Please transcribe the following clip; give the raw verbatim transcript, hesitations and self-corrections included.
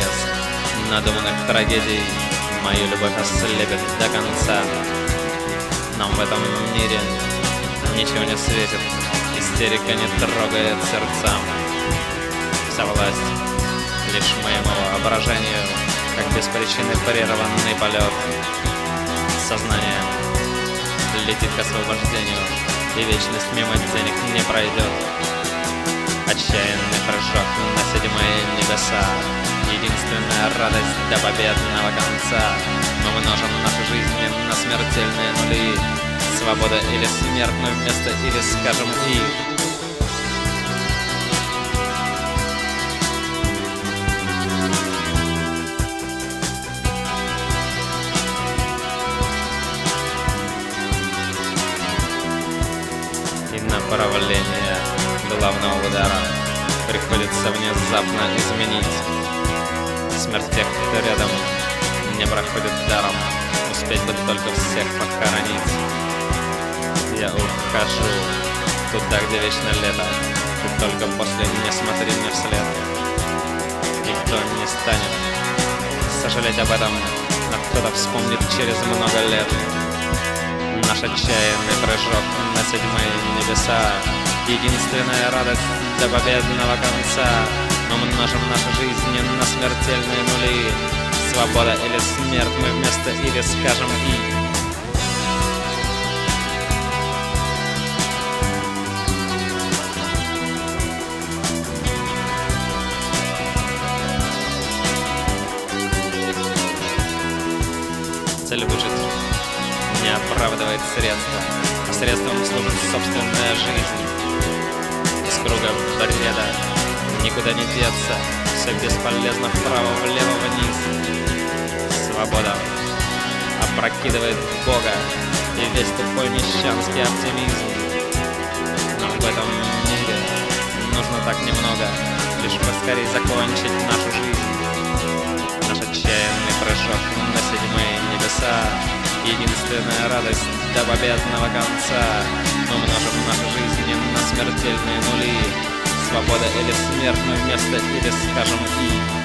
лес надуманных трагедий мою любовь ослепит до конца. Нам в этом мире ничего не светит, истерика не трогает сердца. Вся власть лишь моему воображению, как без причины прерванный полет. Сознание летит к освобождению, и вечность мимо денег не пройдет. Отчаянный прыжок на седьмые небеса, единственная радость до победного конца. Мы множим нашу жизнь на смертельные нули. Свобода или смерть, мы вместо или скажем и. И направление главного удара приходится внезапно изменить. Смерть тех, кто рядом, не проходит даром. Успеть бы только всех похоронить. Я ухожу туда, где вечно лето. Ты только после не смотри мне вслед. Никто не станет сожалеть об этом, но кто-то вспомнит через много лет. Наш отчаянный прыжок на седьмые небеса, единственная радость до победного конца. Мы множим нашу жизнь на смертельные нули. Свобода или смерть, мы вместо или скажем и. Цель выжить не оправдывает средства, а средством служит собственная жизнь. Из круга бреда никуда не деться, все бесполезно вправо-влево вниз. Свобода опрокидывает Бога и весь тупой мещанский оптимизм. Но в этом мире нужно так немного, лишь поскорей закончить нашу жизнь. Наш отчаянный прыжок на седьмые небеса, единственная радость до победного конца. Мы множим нашу жизнь на смертельные нули. Свобода или смерть, мы вместо или скажем и.